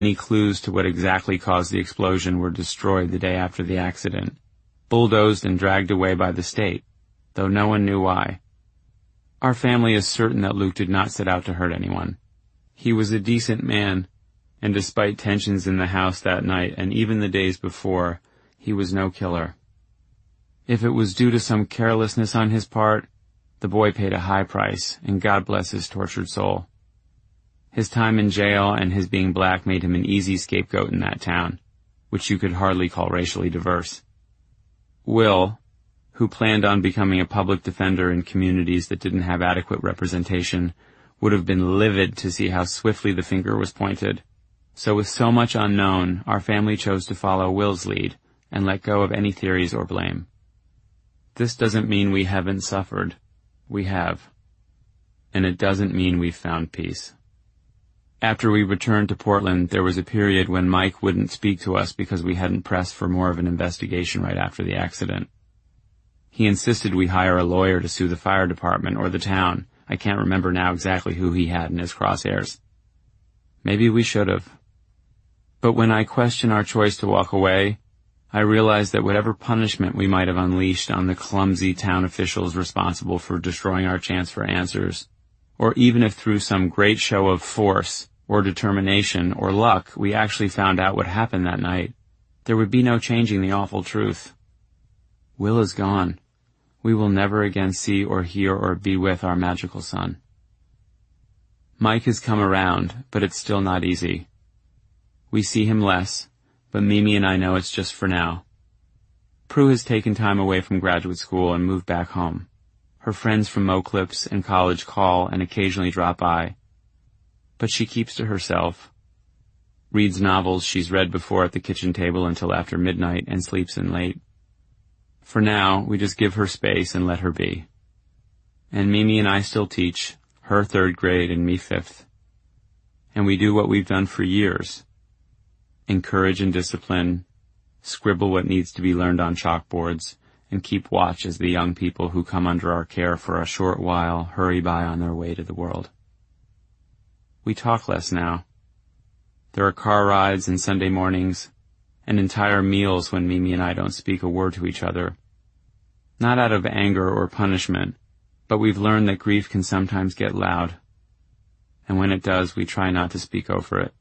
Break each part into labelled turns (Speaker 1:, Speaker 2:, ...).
Speaker 1: Any clues to what exactly caused the explosion were destroyed the day after the accident, bulldozed and dragged away by the state, though no one knew why. Our family is certain that Luke did not set out to hurt anyone. He was a decent man, and despite tensions in the house that night and even the days before, he was no killer. If it was due to some carelessness on his part, the boy paid a high price, and God bless his tortured soul. His time in jail and his being black made him an easy scapegoat in that town, which you could hardly call racially diverse. Will, who planned on becoming a public defender in communities that didn't have adequate representation, would have been livid to see how swiftly the finger was pointed. So with so much unknown, our family chose to follow Will's lead and let go of any theories or blame. This doesn't mean we haven't suffered. We have. And it doesn't mean we've found peace. After we returned to Portland, there was a period when Mike wouldn't speak to us because we hadn't pressed for more of an investigation right after the accident. He insisted we hire a lawyer to sue the fire department or the town. I can't remember now exactly who he had in his crosshairs. Maybe we should have. But when I question our choice to walk away, I realized that whatever punishment we might have unleashed on the clumsy town officials responsible for destroying our chance for answers, or even if through some great show of force or determination or luck we actually found out what happened that night, there would be no changing the awful truth. Will is gone. We will never again see or hear or be with our magical son. Mike has come around, but it's still not easy. We see him less, but Mimi and I know it's just for now. Prue has taken time away from graduate school and moved back home. Her friends from Moclips and college call and occasionally drop by. But she keeps to herself, reads novels she's read before at the kitchen table until after midnight, and sleeps in late. For now, we just give her space and let her be. And Mimi and I still teach, her 3rd grade and me 5th. And we do what we've done for years. Encourage and discipline, scribble what needs to be learned on chalkboards, and keep watch as the young people who come under our care for a short while hurry by on their way to the world. We talk less now. There are car rides and Sunday mornings, and entire meals when Mimi and I don't speak a word to each other. Not out of anger or punishment, but we've learned that grief can sometimes get loud. And when it does, we try not to speak over it.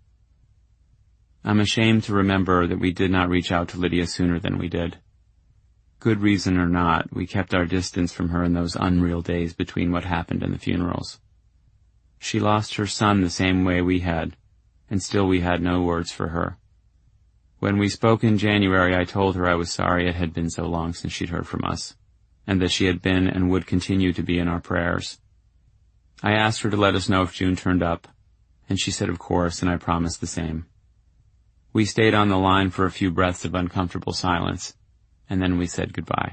Speaker 1: I'm ashamed to remember that we did not reach out to Lydia sooner than we did. Good reason or not, we kept our distance from her in those unreal days between what happened and the funerals. She lost her son the same way we had, and still we had no words for her. When we spoke in January, I told her I was sorry it had been so long since she'd heard from us, and that she had been and would continue to be in our prayers. I asked her to let us know if June turned up, and she said of course, and I promised the same. We stayed on the line for a few breaths of uncomfortable silence, and then we said goodbye.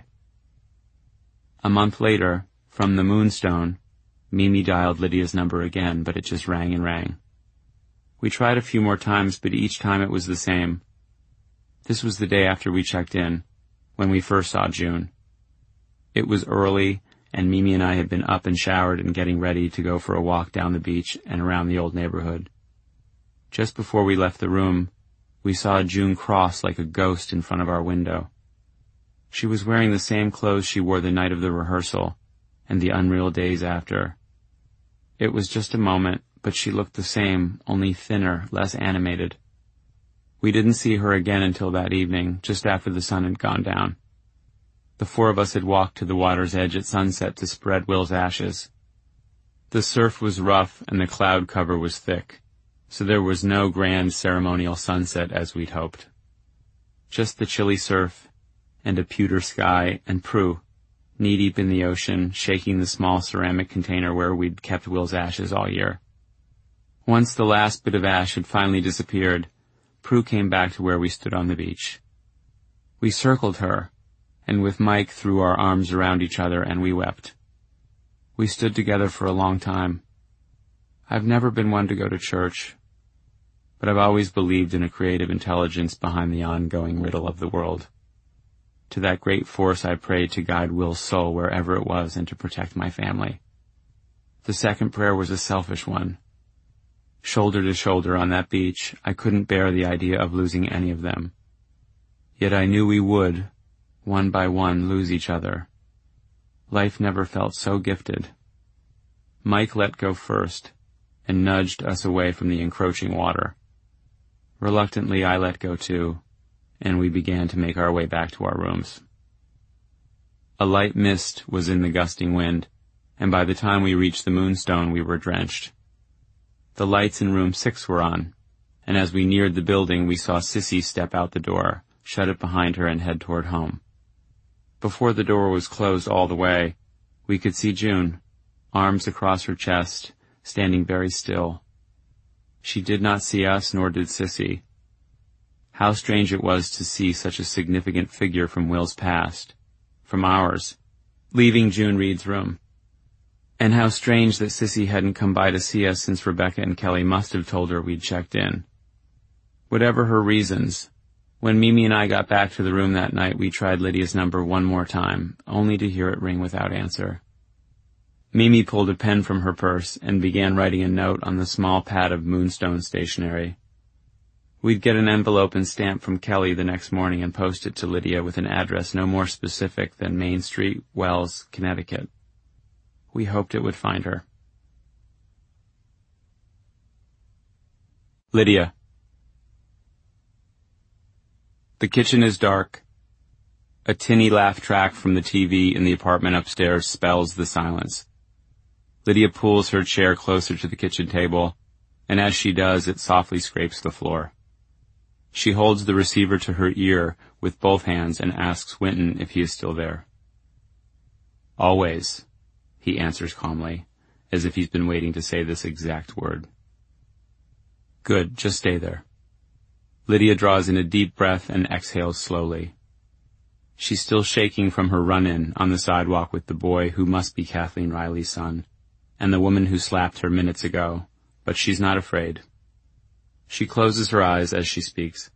Speaker 1: A month later, from the Moonstone, Mimi dialed Lydia's number again, but it just rang and rang. We tried a few more times, but each time it was the same. This was the day after we checked in, when we first saw June. It was early, and Mimi and I had been up and showered and getting ready to go for a walk down the beach and around the old neighborhood. Just before we left the room, we saw June cross like a ghost in front of our window. She was wearing the same clothes she wore the night of the rehearsal and the unreal days after. It was just a moment, but she looked the same, only thinner, less animated. We didn't see her again until that evening, just after the sun had gone down. The 4 of us had walked to the water's edge at sunset to spread Will's ashes. The surf was rough and the cloud cover was thick, so there was no grand ceremonial sunset as we'd hoped. Just the chilly surf and a pewter sky and Prue, knee-deep in the ocean, shaking the small ceramic container where we'd kept Will's ashes all year. Once the last bit of ash had finally disappeared, Prue came back to where we stood on the beach. We circled her, and with Mike threw our arms around each other and we wept. We stood together for a long time. I've never been one to go to church, but I've always believed in a creative intelligence behind the ongoing riddle of the world. To that great force I prayed to guide Will's soul wherever it was and to protect my family. The second prayer was a selfish one. Shoulder to shoulder on that beach, I couldn't bear the idea of losing any of them. Yet I knew we would, one by one, lose each other. Life never felt so gifted. Mike let go first and nudged us away from the encroaching water. Reluctantly, I let go too, and we began to make our way back to our rooms. A light mist was in the gusting wind, and by the time we reached the Moonstone, we were drenched. The lights in room 6 were on, and as we neared the building, we saw Sissy step out the door, shut it behind her, and head toward home. Before the door was closed all the way, we could see June, arms across her chest, standing very still. She did not see us, nor did Sissy. How strange it was to see such a significant figure from Will's past, from ours, leaving June Reed's room. And how strange that Sissy hadn't come by to see us since Rebecca and Kelly must have told her we'd checked in. Whatever her reasons, when Mimi and I got back to the room that night, we tried Lydia's number one more time, only to hear it ring without answer. Mimi pulled a pen from her purse and began writing a note on the small pad of Moonstone stationery. We'd get an envelope and stamp from Kelly the next morning and post it to Lydia with an address no more specific than Main Street, Wells, Connecticut. We hoped it would find her. Lydia. The kitchen is dark. A tinny laugh track from the TV in the apartment upstairs spells the silence. Lydia pulls her chair closer to the kitchen table, and as she does, it softly scrapes the floor. She holds the receiver to her ear with both hands and asks Winton if he is still there. Always, he answers calmly, as if he's been waiting to say this exact word. Good, just stay there. Lydia draws in a deep breath and exhales slowly. She's still shaking from her run-in on the sidewalk with the boy who must be Kathleen Riley's son, and the woman who slapped her minutes ago, but she's not afraid. She closes her eyes as she speaks.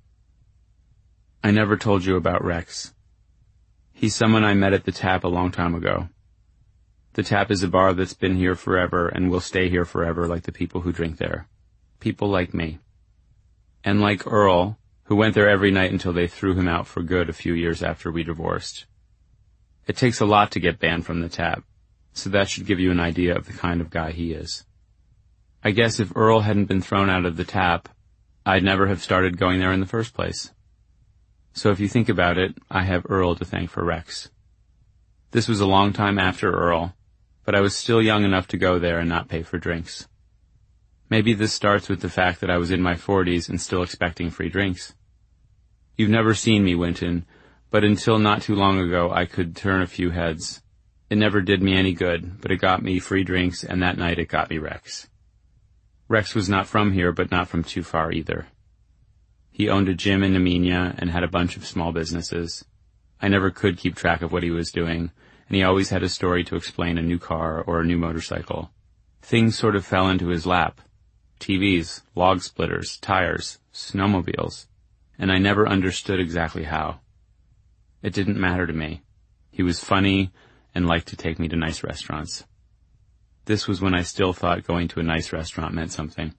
Speaker 1: I never told you about Rex. He's someone I met at the Tap a long time ago. The Tap is a bar that's been here forever and will stay here forever like the people who drink there. People like me. And like Earl, who went there every night until they threw him out for good a few years after we divorced. It takes a lot to get banned from the Tap, so that should give you an idea of the kind of guy he is. I guess if Earl hadn't been thrown out of the Tap, I'd never have started going there in the first place. So if you think about it, I have Earl to thank for Rex. This was a long time after Earl, but I was still young enough to go there and not pay for drinks. Maybe this starts with the fact that I was in my 40s and still expecting free drinks. You've never seen me, Winton, but until not too long ago I could turn a few heads. It never did me any good, but it got me free drinks, and that night it got me Rex. Rex was not from here, but not from too far either. He owned a gym in Nemenia and had a bunch of small businesses. I never could keep track of what he was doing, and he always had a story to explain a new car or a new motorcycle. Things sort of fell into his lap. TVs, log splitters, tires, snowmobiles, and I never understood exactly how. It didn't matter to me. He was funny and liked to take me to nice restaurants. This was when I still thought going to a nice restaurant meant something.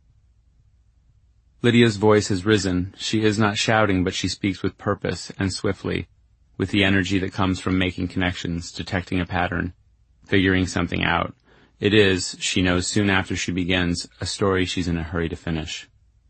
Speaker 1: Lydia's voice has risen. She is not shouting, but she speaks with purpose and swiftly, with the energy that comes from making connections, detecting a pattern, figuring something out. It is, she knows soon after she begins, a story she's in a hurry to finish.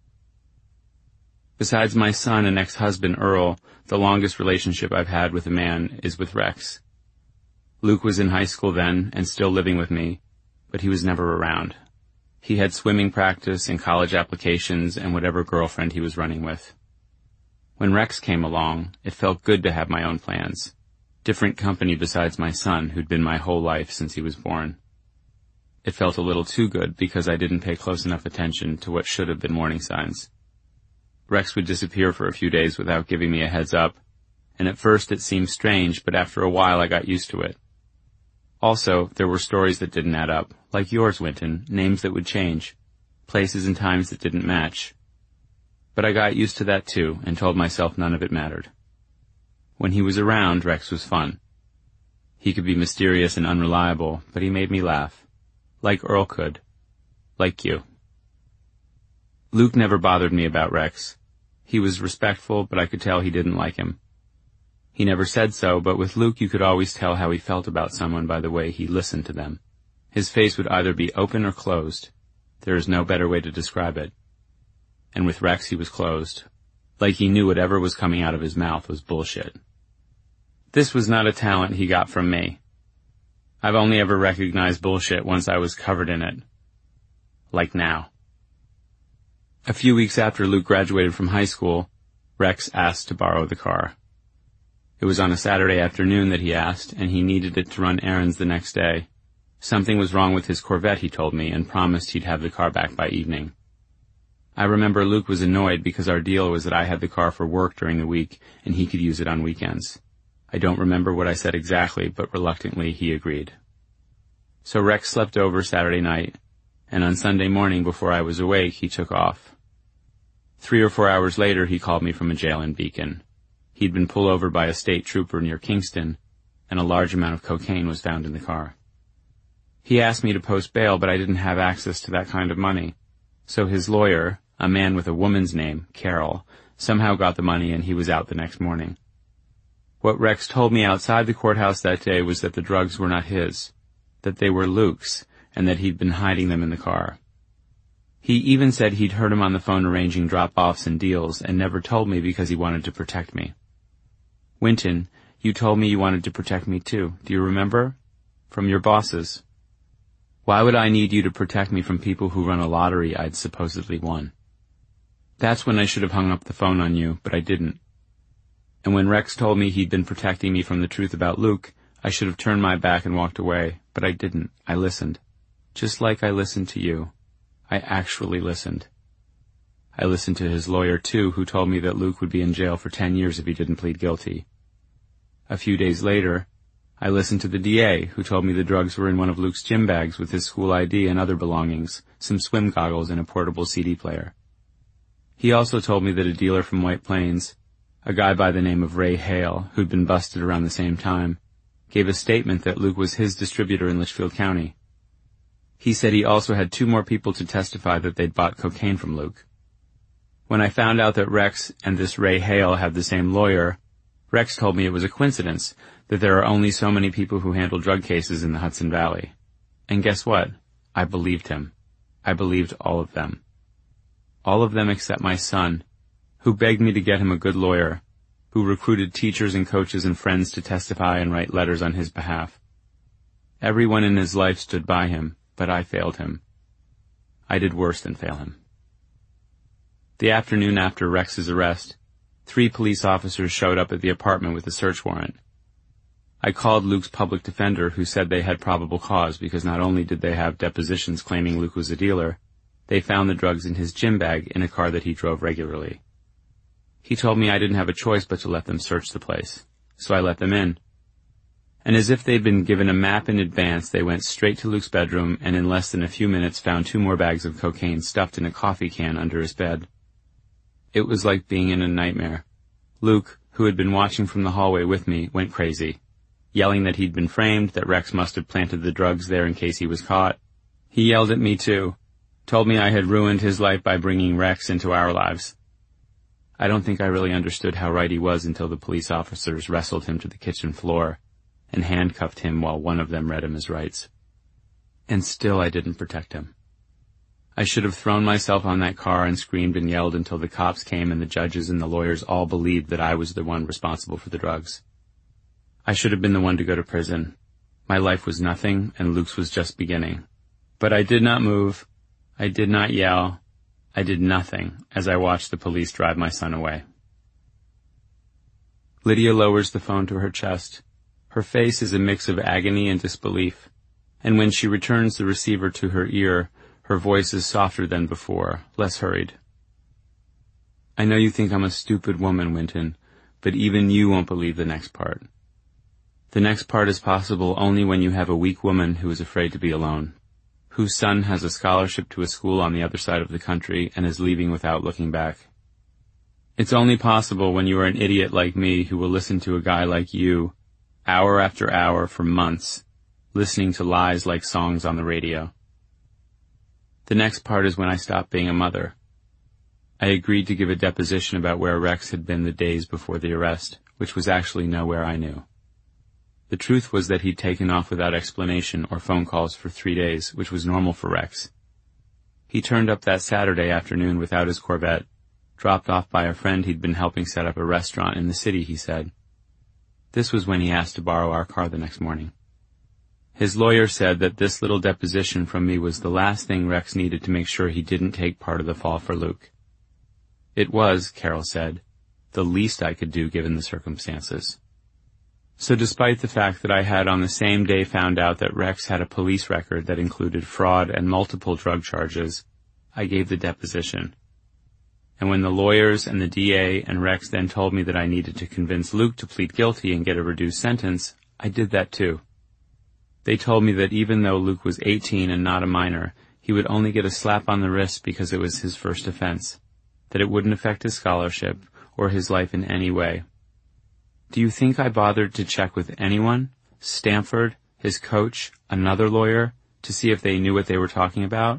Speaker 1: Besides my son and ex-husband Earl, the longest relationship I've had with a man is with Rex. Luke was in high school then and still living with me, but he was never around. He had swimming practice and college applications and whatever girlfriend he was running with. When Rex came along, it felt good to have my own plans. Different company besides my son, who'd been my whole life since he was born. It felt a little too good because I didn't pay close enough attention to what should have been warning signs. Rex would disappear for a few days without giving me a heads up, and at first it seemed strange, but after a while I got used to it. Also, there were stories that didn't add up, like yours, Winton, names that would change, places and times that didn't match. But I got used to that too, and told myself none of it mattered. When he was around, Rex was fun. He could be mysterious and unreliable, but he made me laugh. Like Earl could. Like you. Luke never bothered me about Rex. He was respectful, but I could tell he didn't like him. He never said so, but with Luke you could always tell how he felt about someone by the way he listened to them. His face would either be open or closed. There is no better way to describe it. And with Rex he was closed. Like he knew whatever was coming out of his mouth was bullshit. This was not a talent he got from me. I've only ever recognized bullshit once I was covered in it. Like now. A few weeks after Luke graduated from high school, Rex asked to borrow the car. It was on a Saturday afternoon that he asked, and he needed it to run errands the next day. Something was wrong with his Corvette, he told me, and promised he'd have the car back by evening. I remember Luke was annoyed because our deal was that I had the car for work during the week, and he could use it on weekends. I don't remember what I said exactly, but reluctantly he agreed. So Rex slept over Saturday night, and on Sunday morning before I was awake, he took off. 3 or 4 hours later, he called me from a jail in Beacon. He'd been pulled over by a state trooper near Kingston, and a large amount of cocaine was found in the car. He asked me to post bail, but I didn't have access to that kind of money. So his lawyer, a man with a woman's name, Carol, somehow got the money and he was out the next morning. What Rex told me outside the courthouse that day was that the drugs were not his, that they were Luke's, and that he'd been hiding them in the car. He even said he'd heard him on the phone arranging drop-offs and deals and never told me because he wanted to protect me. Winton, you told me you wanted to protect me too. Do you remember? From your bosses. Why would I need you to protect me from people who run a lottery I'd supposedly won? That's when I should have hung up the phone on you, but I didn't. And when Rex told me he'd been protecting me from the truth about Luke, I should have turned my back and walked away, but I didn't. I listened. Just like I listened to you. I actually listened. I listened to his lawyer, too, who told me that Luke would be in jail for 10 years if he didn't plead guilty. A few days later, I listened to the DA, who told me the drugs were in one of Luke's gym bags with his school ID and other belongings, some swim goggles and a portable CD player. He also told me that a dealer from White Plains, a guy by the name of Ray Hale, who'd been busted around the same time, gave a statement that Luke was his distributor in Litchfield County. He said he also had 2 more people to testify that they'd bought cocaine from Luke. When I found out that Rex and this Ray Hale had the same lawyer, Rex told me it was a coincidence that there are only so many people who handle drug cases in the Hudson Valley. And guess what? I believed him. I believed all of them. All of them except my son, who begged me to get him a good lawyer, who recruited teachers and coaches and friends to testify and write letters on his behalf. Everyone in his life stood by him, but I failed him. I did worse than fail him. The afternoon after Rex's arrest, 3 police officers showed up at the apartment with a search warrant. I called Luke's public defender, who said they had probable cause because not only did they have depositions claiming Luke was a dealer, they found the drugs in his gym bag in a car that he drove regularly. He told me I didn't have a choice but to let them search the place, so I let them in. And as if they'd been given a map in advance, they went straight to Luke's bedroom and in less than a few minutes found 2 more bags of cocaine stuffed in a coffee can under his bed. It was like being in a nightmare. Luke, who had been watching from the hallway with me, went crazy, yelling that he'd been framed, that Rex must have planted the drugs there in case he was caught. He yelled at me too, told me I had ruined his life by bringing Rex into our lives. I don't think I really understood how right he was until the police officers wrestled him to the kitchen floor and handcuffed him while one of them read him his rights. And still I didn't protect him. I should have thrown myself on that car and screamed and yelled until the cops came and the judges and the lawyers all believed that I was the one responsible for the drugs. I should have been the one to go to prison. My life was nothing, and Luke's was just beginning. But I did not move. I did not yell. I did nothing as I watched the police drive my son away. Lydia lowers the phone to her chest. Her face is a mix of agony and disbelief, and when she returns the receiver to her ear, her voice is softer than before, less hurried. I know you think I'm a stupid woman, Winton, but even you won't believe the next part. The next part is possible only when you have a weak woman who is afraid to be alone, whose son has a scholarship to a school on the other side of the country and is leaving without looking back. It's only possible when you are an idiot like me who will listen to a guy like you, hour after hour for months, listening to lies like songs on the radio. The next part is when I stop being a mother, I agreed to give a deposition about where Rex had been the days before the arrest, which was actually nowhere I knew. The truth was that he'd taken off without explanation or phone calls for 3 days, which was normal for Rex. He turned up that Saturday afternoon without his Corvette, dropped off by a friend he'd been helping set up a restaurant in the city, he said. This was when he asked to borrow our car the next morning. His lawyer said that this little deposition from me was the last thing Rex needed to make sure he didn't take part of the fall for Luke. It was, Carol said, the least I could do given the circumstances. So despite the fact that I had on the same day found out that Rex had a police record that included fraud and multiple drug charges, I gave the deposition. And when the lawyers and the DA and Rex then told me that I needed to convince Luke to plead guilty and get a reduced sentence, I did that too. They told me that even though Luke was 18 and not a minor, he would only get a slap on the wrist because it was his first offense, that it wouldn't affect his scholarship or his life in any way. Do you think I bothered to check with anyone, Stanford, his coach, another lawyer, to see if they knew what they were talking about?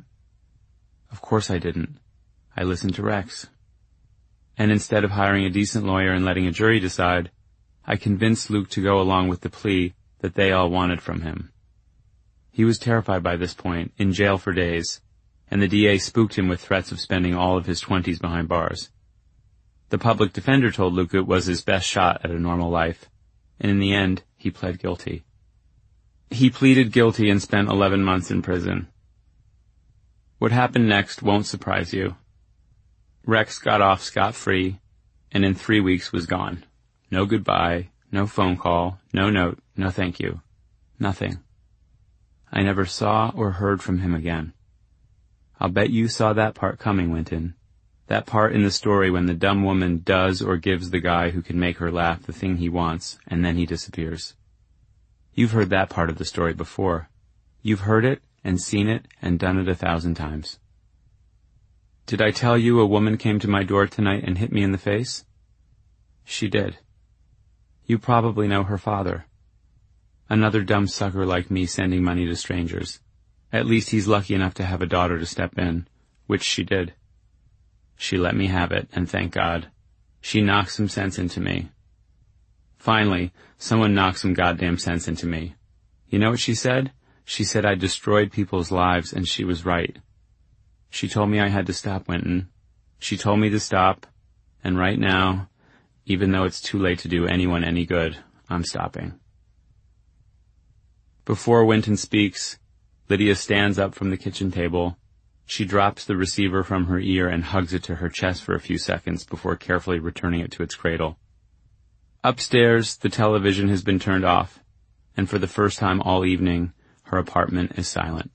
Speaker 1: Of course I didn't. I listened to Rex. And instead of hiring a decent lawyer and letting a jury decide, I convinced Luke to go along with the plea that they all wanted from him. He was terrified by this point, in jail for days, and the DA spooked him with threats of spending all of his 20s behind bars. The public defender told Luke it was his best shot at a normal life, and in the end, he pled guilty. He pleaded guilty and spent 11 months in prison. What happened next won't surprise you. Rex got off scot-free, and in 3 weeks was gone. No goodbye, no phone call, no note, no thank you. Nothing. I never saw or heard from him again. I'll bet you saw that part coming, Winton. That part in the story when the dumb woman does or gives the guy who can make her laugh the thing he wants, and then he disappears. You've heard that part of the story before. You've heard it and seen it and done it 1,000 times. Did I tell you a woman came to my door tonight and hit me in the face? She did. You probably know her father. Another dumb sucker like me sending money to strangers. At least he's lucky enough to have a daughter to step in, which she did. She let me have it, and thank God. She knocked some sense into me. Finally, someone knocked some goddamn sense into me. You know what she said? She said I destroyed people's lives, and she was right. She told me I had to stop, Winton. She told me to stop, and right now, even though it's too late to do anyone any good, I'm stopping. Before Winton speaks, Lydia stands up from the kitchen table. She drops the receiver from her ear and hugs it to her chest for a few seconds before carefully returning it to its cradle. Upstairs, the television has been turned off, and for the first time all evening, her apartment is silent.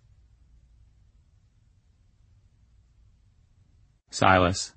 Speaker 1: Silas.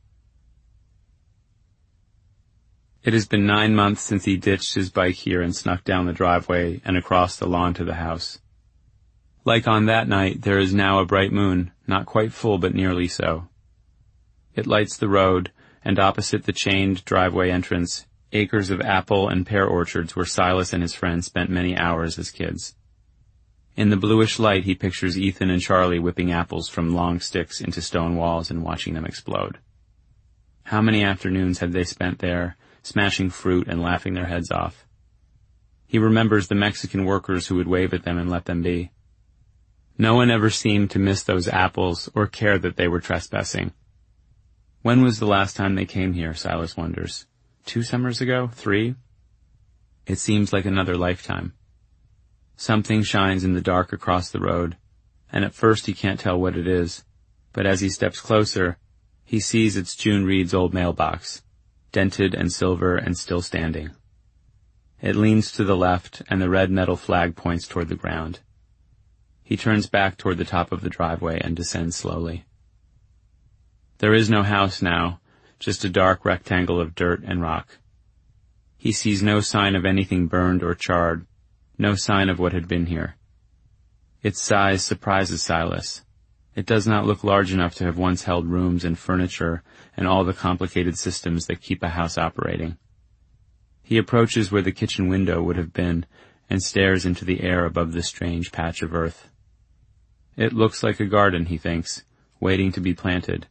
Speaker 1: It has been 9 months since he ditched his bike here and snuck down the driveway and across the lawn to the house. Like on that night, there is now a bright moon, not quite full but nearly so. It lights the road, and opposite the chained driveway entrance, acres of apple and pear orchards where Silas and his friends spent many hours as kids. In the bluish light, he pictures Ethan and Charlie whipping apples from long sticks into stone walls and watching them explode. How many afternoons had they spent there, smashing fruit and laughing their heads off? He remembers the Mexican workers who would wave at them and let them be. No one ever seemed to miss those apples or care that they were trespassing. When was the last time they came here, Silas wonders. 2 summers ago? 3? It seems like another lifetime. Something shines in the dark across the road, and at first he can't tell what it is, but as he steps closer, he sees it's June Reed's old mailbox, dented and silver and still standing. It leans to the left, and the red metal flag points toward the ground. He turns back toward the top of the driveway and descends slowly. There is no house now, just a dark rectangle of dirt and rock. He sees no sign of anything burned or charred, no sign of what had been here. Its size surprises Silas. It does not look large enough to have once held rooms and furniture and all the complicated systems that keep a house operating. He approaches where the kitchen window would have been and stares into the air above the strange patch of earth. It looks like a garden, he thinks, waiting to be planted,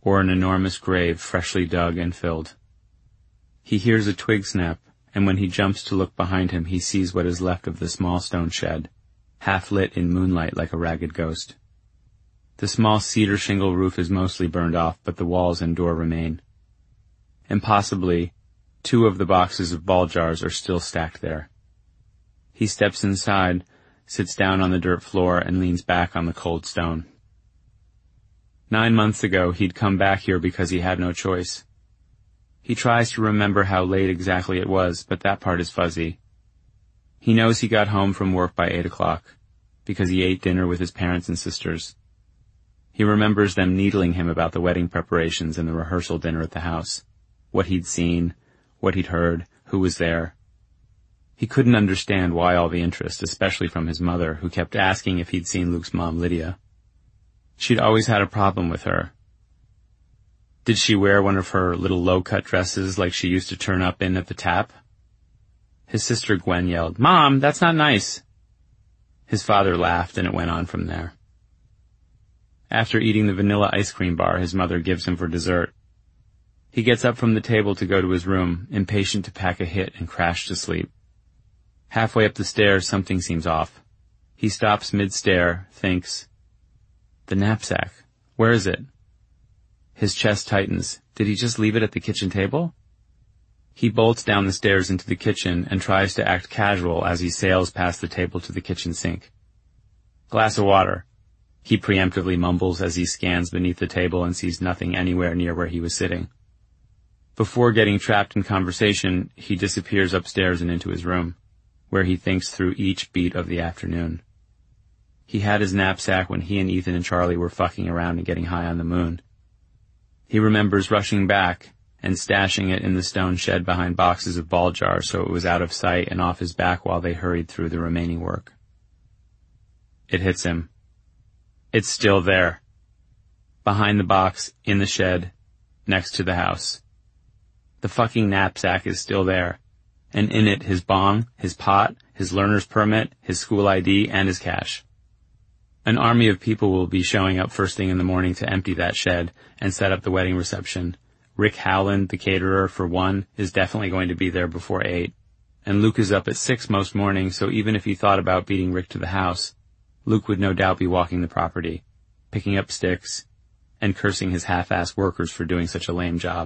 Speaker 1: or an enormous grave freshly dug and filled. He hears a twig snap, and when he jumps to look behind him, he sees what is left of the small stone shed, half lit in moonlight like a ragged ghost. The small cedar shingle roof is mostly burned off, but the walls and door remain. And possibly, 2 of the boxes of ball jars are still stacked there. He steps inside, sits down on the dirt floor, and leans back on the cold stone. 9 months ago, he'd come back here because he had no choice. He tries to remember how late exactly it was, but that part is fuzzy. He knows he got home from work by 8 o'clock, because he ate dinner with his parents and sisters. He remembers them needling him about the wedding preparations and the rehearsal dinner at the house, what he'd seen, what he'd heard, who was there. He couldn't understand why all the interest, especially from his mother, who kept asking if he'd seen Luke's mom, Lydia. She'd always had a problem with her. Did she wear one of her little low-cut dresses like she used to turn up in at the Tap? His sister Gwen yelled, "Mom, that's not nice." His father laughed, and it went on from there. After eating the vanilla ice cream bar his mother gives him for dessert, he gets up from the table to go to his room, impatient to pack a hit and crash to sleep. Halfway up the stairs, something seems off. He stops mid-stair, thinks, "The knapsack. Where is it?" His chest tightens. Did he just leave it at the kitchen table? He bolts down the stairs into the kitchen and tries to act casual as he sails past the table to the kitchen sink. "Glass of water," he preemptively mumbles as he scans beneath the table and sees nothing anywhere near where he was sitting. Before getting trapped in conversation, he disappears upstairs and into his room, where he thinks through each beat of the afternoon. He had his knapsack when he and Ethan and Charlie were fucking around and getting high on the moon. He remembers rushing back and stashing it in the stone shed behind boxes of ball jars so it was out of sight and off his back while they hurried through the remaining work. It hits him. It's still there. Behind the box, in the shed, next to the house. The fucking knapsack is still there, and in it his bong, his pot, his learner's permit, his school ID, and his cash. An army of people will be showing up first thing in the morning to empty that shed and set up the wedding reception. Rick Howland, the caterer, for one, is definitely going to be there before 8. And Luke is up at 6 most mornings, so even if he thought about beating Rick to the house, Luke would no doubt be walking the property, picking up sticks, and cursing his half-assed workers for doing such a lame job.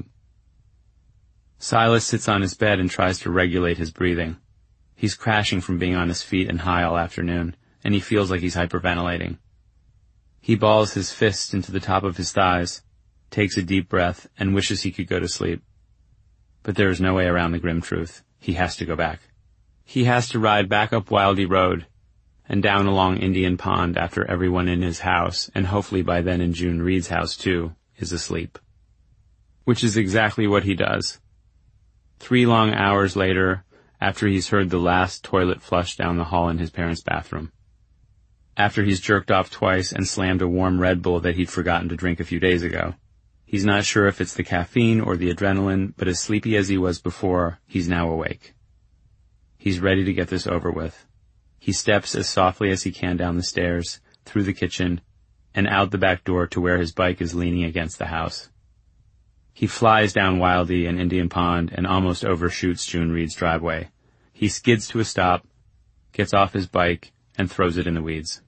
Speaker 1: Silas sits on his bed and tries to regulate his breathing. He's crashing from being on his feet and high all afternoon, and he feels like he's hyperventilating. He balls his fist into the top of his thighs, takes a deep breath, and wishes he could go to sleep. But there is no way around the grim truth. He has to go back. He has to ride back up Wildy Road and down along Indian Pond after everyone in his house, and hopefully by then in June Reed's house too, is asleep. Which is exactly what he does. 3 long hours later, after he's heard the last toilet flush down the hall in his parents' bathroom. After he's jerked off twice and slammed a warm Red Bull that he'd forgotten to drink a few days ago. He's not sure if it's the caffeine or the adrenaline, but as sleepy as he was before, he's now awake. He's ready to get this over with. He steps as softly as he can down the stairs, through the kitchen, and out the back door to where his bike is leaning against the house. He flies down Wildy and Indian Pond and almost overshoots June Reed's driveway. He skids to a stop, gets off his bike, and throws it in the weeds.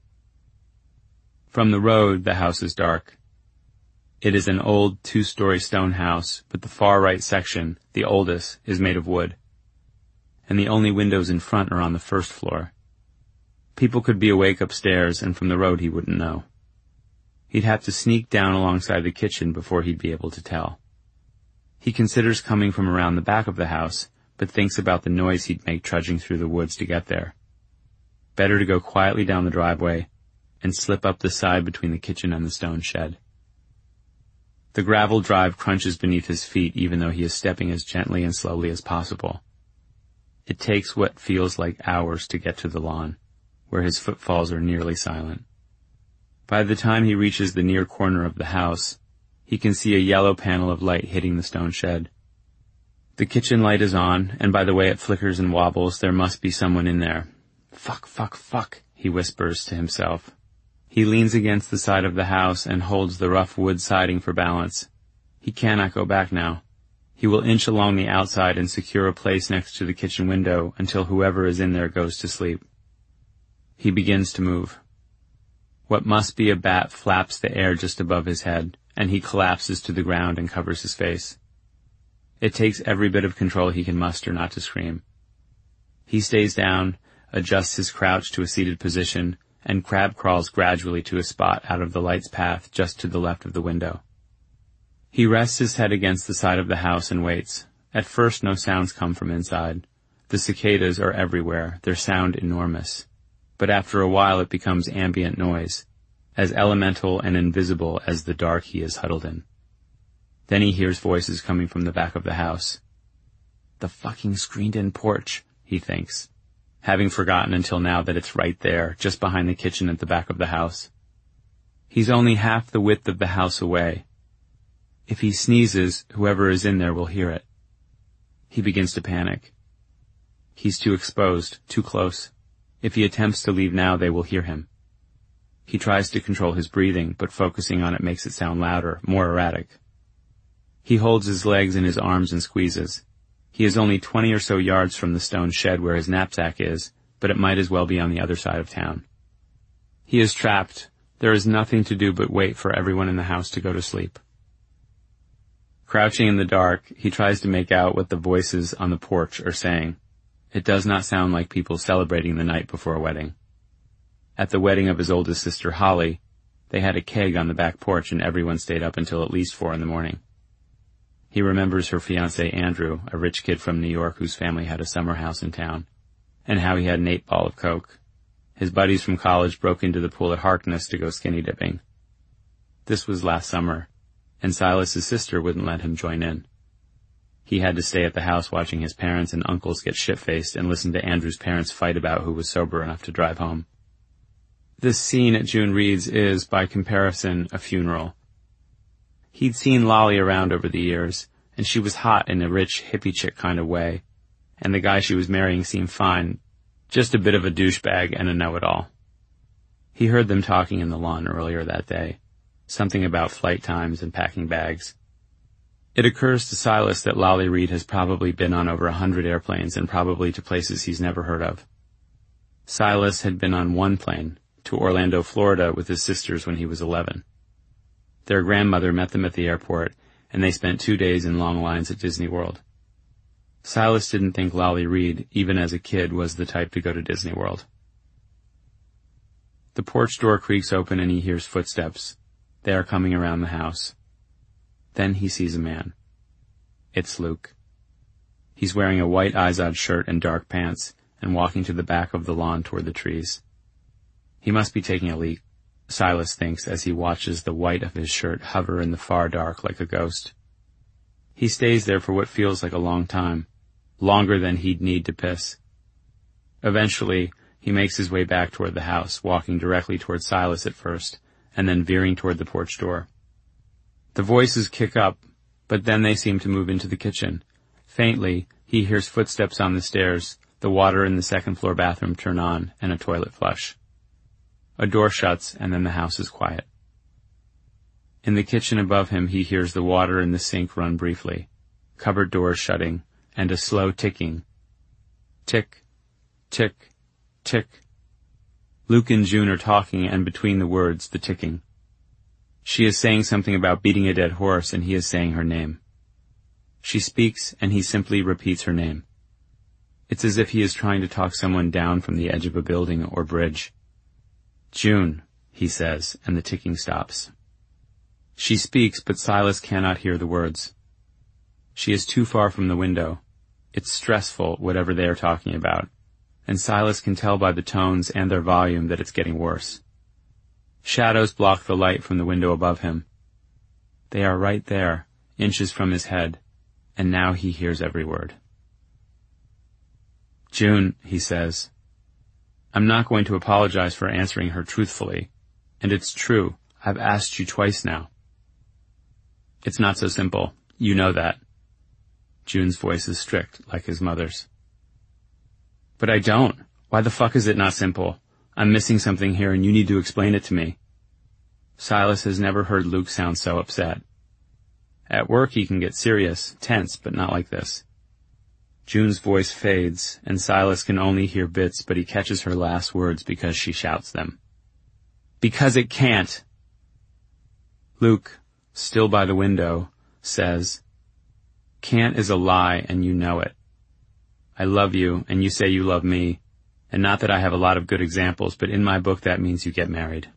Speaker 1: From the road, the house is dark. It is an old 2-story stone house, but the far right section, the oldest, is made of wood. And the only windows in front are on the first floor. People could be awake upstairs, and from the road he wouldn't know. He'd have to sneak down alongside the kitchen before he'd be able to tell. He considers coming from around the back of the house, but thinks about the noise he'd make trudging through the woods to get there. Better to go quietly down the driveway and slip up the side between the kitchen and the stone shed. The gravel drive crunches beneath his feet even though he is stepping as gently and slowly as possible. It takes what feels like hours to get to the lawn, where his footfalls are nearly silent. By the time he reaches the near corner of the house, he can see a yellow panel of light hitting the stone shed. The kitchen light is on, and by the way it flickers and wobbles, there must be someone in there. Fuck, fuck, fuck, he whispers to himself. He leans against the side of the house and holds the rough wood siding for balance, He cannot go back now. He will inch along the outside and secure a place next to the kitchen window until whoever is in there goes to sleep. He begins to move. What must be a bat flaps the air just above his head, and he collapses to the ground and covers his face. It takes every bit of control he can muster not to scream. He stays down, adjusts his crouch to a seated position, and crab crawls gradually to a spot out of the light's path just to the left of the window. He rests his head against the side of the house and waits. At first no sounds come from inside. The cicadas are everywhere, their sound enormous. But after a while it becomes ambient noise, as elemental and invisible as the dark he is huddled in. Then he hears voices coming from the back of the house. The fucking screened-in porch, he thinks, having forgotten until now that it's right there, just behind the kitchen at the back of the house. He's only half the width of the house away. If he sneezes, whoever is in there will hear it. He begins to panic. He's too exposed, too close. If he attempts to leave now, they will hear him. He tries to control his breathing, but focusing on it makes it sound louder, more erratic. He holds his legs in his arms and squeezes. He is only 20 or so yards from the stone shed where his knapsack is, but it might as well be on the other side of town. He is trapped. There is nothing to do but wait for everyone in the house to go to sleep. Crouching in the dark, he tries to make out what the voices on the porch are saying. It does not sound like people celebrating the night before a wedding. At the wedding of his oldest sister, Holly, they had a keg on the back porch and everyone stayed up until at least 4 a.m. He remembers her fiancé, Andrew, a rich kid from New York whose family had a summer house in town, and how he had an 8-ball of Coke. His buddies from college broke into the pool at Harkness to go skinny dipping. This was last summer, and Silas's sister wouldn't let him join in. He had to stay at the house watching his parents and uncles get shit-faced and listen to Andrew's parents fight about who was sober enough to drive home. This scene at June Reed's is, by comparison, a funeral. He'd seen Lolly around over the years, and she was hot in a rich hippie chick kind of way, and the guy she was marrying seemed fine, just a bit of a douchebag and a know-it-all. He heard them talking in the lawn earlier that day, something about flight times and packing bags. It occurs to Silas that Lolly Reed has probably been on over 100 airplanes and probably to places he's never heard of. Silas had been on one plane, to Orlando, Florida, with his sisters when he was 11. Their grandmother met them at the airport, and they spent 2 days in long lines at Disney World. Silas didn't think Lolly Reed, even as a kid, was the type to go to Disney World. The porch door creaks open and he hears footsteps. They are coming around the house. Then he sees a man. It's Luke. He's wearing a white Izod shirt and dark pants and walking to the back of the lawn toward the trees. He must be taking a leak, Silas thinks as he watches the white of his shirt hover in the far dark like a ghost. He stays there for what feels like a long time, longer than he'd need to piss. Eventually, he makes his way back toward the house, walking directly toward Silas at first, and then veering toward the porch door. The voices kick up, but then they seem to move into the kitchen. Faintly, he hears footsteps on the stairs, the water in the second-floor bathroom turn on, and a toilet flush. A door shuts, and then the house is quiet. In the kitchen above him, he hears the water in the sink run briefly, cupboard doors shutting, and a slow ticking. Tick, tick, tick. Luke and June are talking, and between the words, the ticking. She is saying something about beating a dead horse, and he is saying her name. She speaks, and he simply repeats her name. It's as if he is trying to talk someone down from the edge of a building or bridge. June, he says, and the ticking stops. She speaks, but Silas cannot hear the words. She is too far from the window. It's stressful, whatever they are talking about, and Silas can tell by the tones and their volume that it's getting worse. Shadows block the light from the window above him. They are right there, inches from his head, and now he hears every word. June, he says, I'm not going to apologize for answering her truthfully, and it's true, I've asked you twice now. It's not so simple, you know that. June's voice is strict, like his mother's. But I don't. Why the fuck is it not simple? I'm missing something here and you need to explain it to me. Silas has never heard Luke sound so upset. At work he can get serious, tense, but not like this. June's voice fades, and Silas can only hear bits, but he catches her last words because she shouts them. Because it can't! Luke, still by the window, says, Can't is a lie, and you know it. I love you, and you say you love me, and not that I have a lot of good examples, but in my book that means you get married.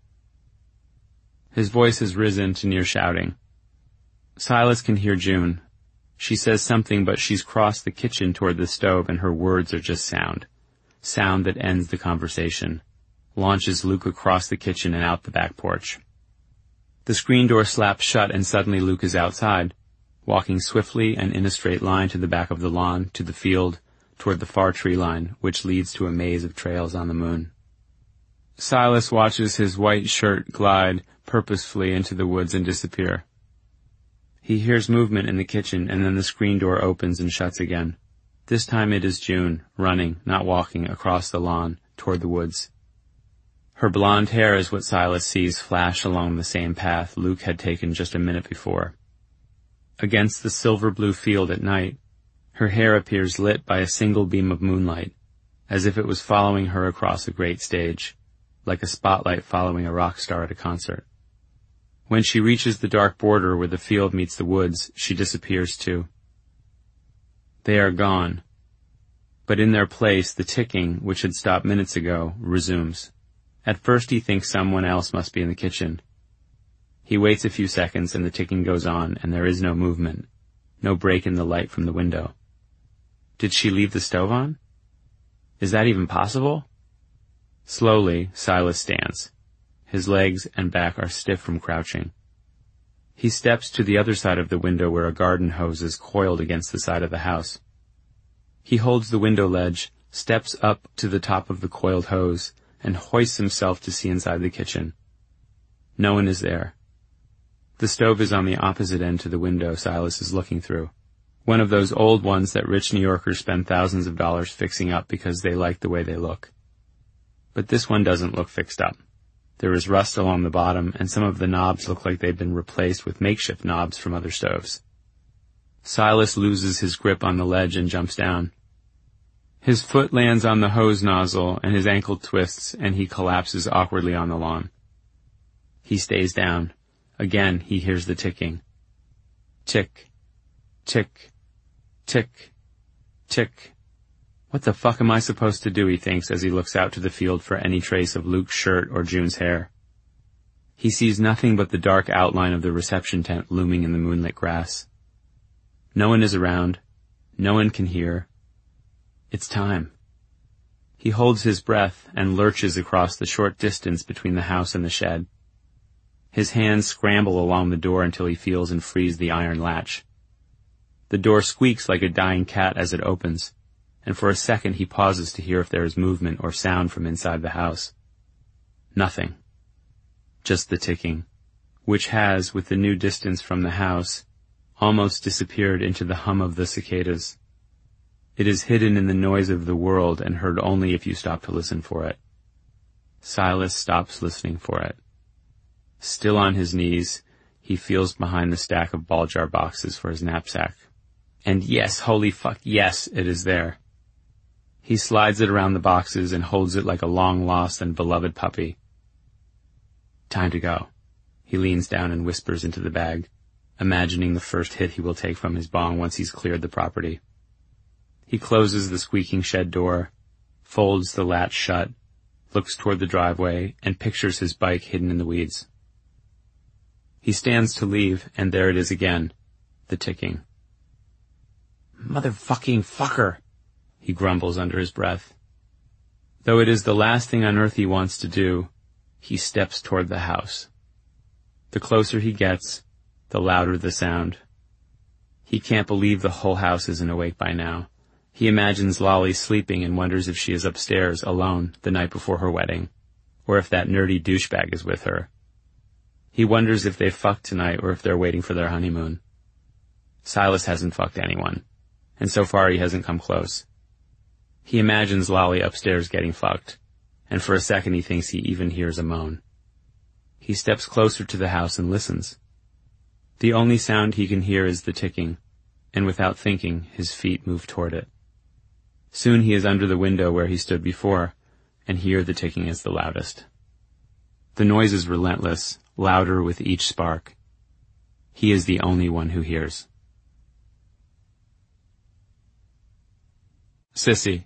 Speaker 1: His voice has risen to near shouting. Silas can hear June. She says something, but she's crossed the kitchen toward the stove, and her words are just sound. Sound that ends the conversation. Launches Luke across the kitchen and out the back porch. The screen door slaps shut, and suddenly Luke is outside, walking swiftly and in a straight line to the back of the lawn, to the field, toward the far tree line, which leads to a maze of trails on the moon. Silas watches his white shirt glide purposefully into the woods and disappear. He hears movement in the kitchen, and then the screen door opens and shuts again. This time it is June, running, not walking, across the lawn, toward the woods. Her blonde hair is what Silas sees flash along the same path Luke had taken just a minute before. Against the silver-blue field at night, her hair appears lit by a single beam of moonlight, as if it was following her across a great stage, like a spotlight following a rock star at a concert. When she reaches the dark border where the field meets the woods, she disappears too. They are gone. But in their place, the ticking, which had stopped minutes ago, resumes. At first he thinks someone else must be in the kitchen. He waits a few seconds, and the ticking goes on, and there is no movement, no break in the light from the window. Did she leave the stove on? Is that even possible? Slowly, Silas stands. His legs and back are stiff from crouching. He steps to the other side of the window where a garden hose is coiled against the side of the house. He holds the window ledge, steps up to the top of the coiled hose, and hoists himself to see inside the kitchen. No one is there. The stove is on the opposite end to the window Silas is looking through. One of those old ones that rich New Yorkers spend thousands of dollars fixing up because they like the way they look. But this one doesn't look fixed up. There is rust along the bottom, and some of the knobs look like they've been replaced with makeshift knobs from other stoves. Silas loses his grip on the ledge and jumps down. His foot lands on the hose nozzle, and his ankle twists, and he collapses awkwardly on the lawn. He stays down. Again, he hears the ticking. Tick, tick, tick, tick. What the fuck am I supposed to do, he thinks as he looks out to the field for any trace of Luke's shirt or June's hair. He sees nothing but the dark outline of the reception tent looming in the moonlit grass. No one is around. No one can hear. It's time. He holds his breath and lurches across the short distance between the house and the shed. His hands scramble along the door until he feels and frees the iron latch. The door squeaks like a dying cat as it opens, and for a second he pauses to hear if there is movement or sound from inside the house. Nothing. Just the ticking, which has, with the new distance from the house, almost disappeared into the hum of the cicadas. It is hidden in the noise of the world and heard only if you stop to listen for it. Silas stops listening for it. Still on his knees, he feels behind the stack of ball jar boxes for his knapsack. And yes, holy fuck, yes, it is there. He slides it around the boxes and holds it like a long-lost and beloved puppy. Time to go. He leans down and whispers into the bag, imagining the first hit he will take from his bong once he's cleared the property. He closes the squeaking shed door, folds the latch shut, looks toward the driveway, and pictures his bike hidden in the weeds. He stands to leave, and there it is again, the ticking. Motherfucking fucker, he grumbles under his breath. Though it is the last thing on earth he wants to do, he steps toward the house. The closer he gets, the louder the sound. He can't believe the whole house isn't awake by now. He imagines Lolly sleeping and wonders if she is upstairs alone the night before her wedding, or if that nerdy douchebag is with her. He wonders if they fucked tonight or if they're waiting for their honeymoon. Silas hasn't fucked anyone, and so far he hasn't come close. He imagines Lolly upstairs getting fucked, and for a second he thinks he even hears a moan. He steps closer to the house and listens. The only sound he can hear is the ticking, and without thinking, his feet move toward it. Soon he is under the window where he stood before, and here the ticking is the loudest. The noise is relentless, louder with each spark. He is the only one who hears. Sissy.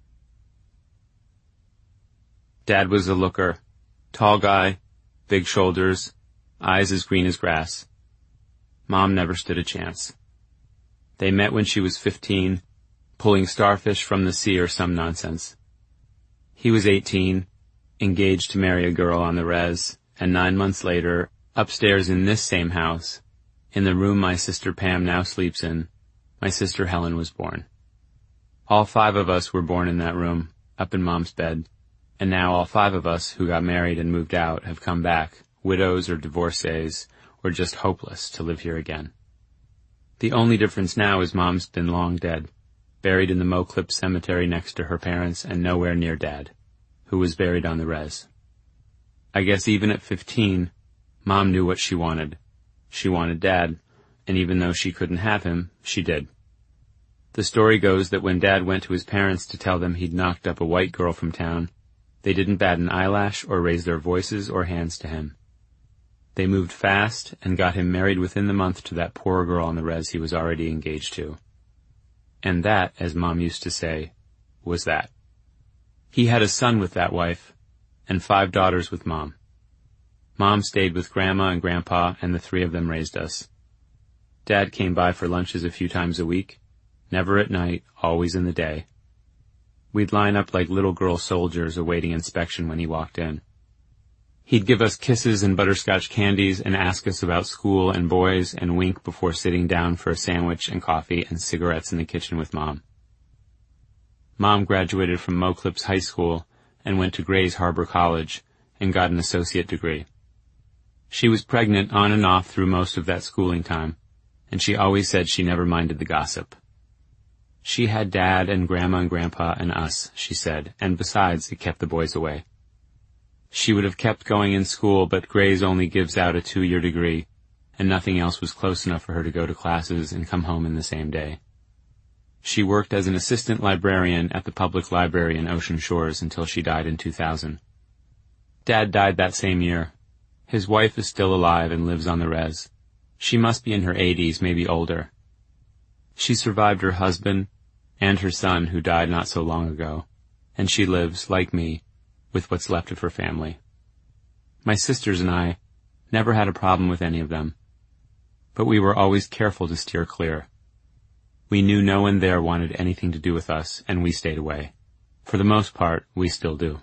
Speaker 1: Dad was a looker. Tall guy, big shoulders, eyes as green as grass. Mom never stood a chance. They met when she was 15, pulling starfish from the sea or some nonsense. He was 18, engaged to marry a girl on the res, and 9 months later, upstairs in this same house, in the room my sister Pam now sleeps in, my sister Helen was born. All 5 of us were born in that room, up in Mom's bed, and now all 5 of us who got married and moved out have come back, widows or divorcees, or just hopeless to live here again. The only difference now is Mom's been long dead, buried in the Mo Clip cemetery next to her parents and nowhere near Dad, who was buried on the res. I guess even at 15, Mom knew what she wanted. She wanted Dad, and even though she couldn't have him, she did. The story goes that when Dad went to his parents to tell them he'd knocked up a white girl from town, they didn't bat an eyelash or raise their voices or hands to him. They moved fast and got him married within the month to that poor girl on the res he was already engaged to. And that, as Mom used to say, was that. He had a son with that wife, and 5 daughters with Mom. Mom stayed with Grandma and Grandpa, and the 3 of them raised us. Dad came by for lunches a few times a week, never at night, always in the day. We'd line up like little girl soldiers awaiting inspection when he walked in. He'd give us kisses and butterscotch candies and ask us about school and boys and wink before sitting down for a sandwich and coffee and cigarettes in the kitchen with Mom. Mom graduated from Mo Clips High School and went to Grays Harbor College and got an associate degree. She was pregnant on and off through most of that schooling time, and she always said she never minded the gossip. She had Dad and Grandma and Grandpa and us, she said, and besides, it kept the boys away. She would have kept going in school, but Grays only gives out a 2-year degree, and nothing else was close enough for her to go to classes and come home in the same day. She worked as an assistant librarian at the public library in Ocean Shores until she died in 2000. Dad died that same year. His wife is still alive and lives on the res. She must be in her 80s, maybe older. She survived her husband and her son, who died not so long ago, and she lives, like me, with what's left of her family. My sisters and I never had a problem with any of them, but we were always careful to steer clear. We knew no one there wanted anything to do with us, and we stayed away. For the most part, we still do.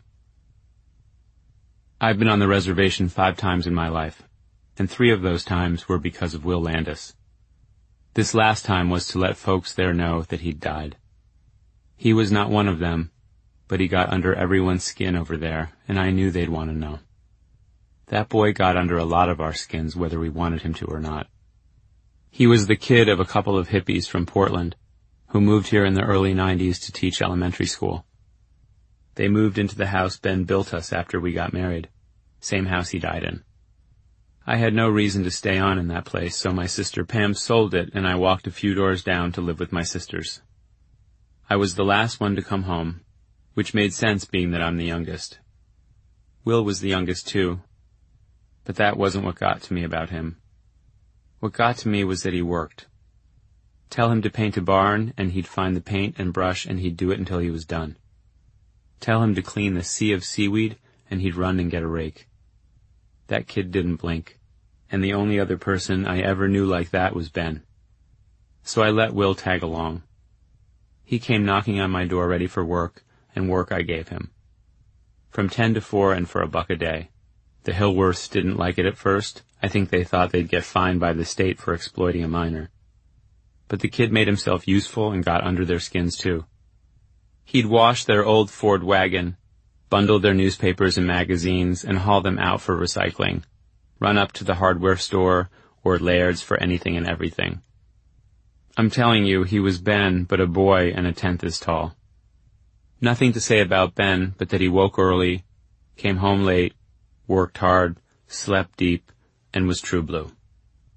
Speaker 1: I've been on the reservation 5 times in my life, and 3 of those times were because of Will Landis. This last time was to let folks there know that he'd died. He was not one of them, but he got under everyone's skin over there, and I knew they'd want to know. That boy got under a lot of our skins, whether we wanted him to or not. He was the kid of a couple of hippies from Portland, who moved here in the early 90s to teach elementary school. They moved into the house Ben built us after we got married, same house he died in. I had no reason to stay on in that place, so my sister Pam sold it, and I walked a few doors down to live with my sisters. I was the last one to come home, which made sense being that I'm the youngest. Will was the youngest too, but that wasn't what got to me about him. What got to me was that he worked. Tell him to paint a barn, and he'd find the paint and brush, and he'd do it until he was done. Tell him to clean the sea of seaweed, and he'd run and get a rake. That kid didn't blink, and the only other person I ever knew like that was Ben. So I let Will tag along. He came knocking on my door ready for work, and work I gave him. From 10 to 4 and for $1 a day. The Hillworths didn't like it at first. I think they thought they'd get fined by the state for exploiting a minor. But the kid made himself useful and got under their skins too. He'd wash their old Ford wagon, bundle their newspapers and magazines, and haul them out for recycling, run up to the hardware store or Laird's for anything and everything. I'm telling you, he was Ben, but a boy and 1/10 as tall. Nothing to say about Ben, but that he woke early, came home late, worked hard, slept deep, and was true blue.